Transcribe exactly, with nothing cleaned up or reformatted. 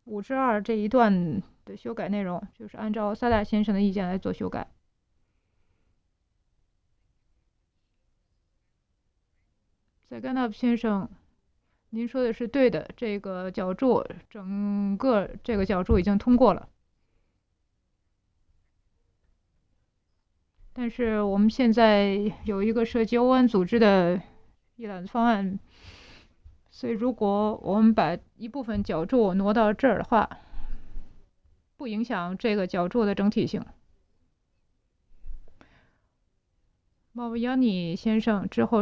五之二这一段的修改内容，就是按照萨达先生的意见来做修改。在甘纳普先生，您说的是对的，这个脚注整个这个脚注已经通过了，但是我们现在有一个涉及欧安组织的一揽子方案，所以如果我们把一部分脚注挪到这儿的话，不影响这个脚注的整体性。茂维扬尼先生之后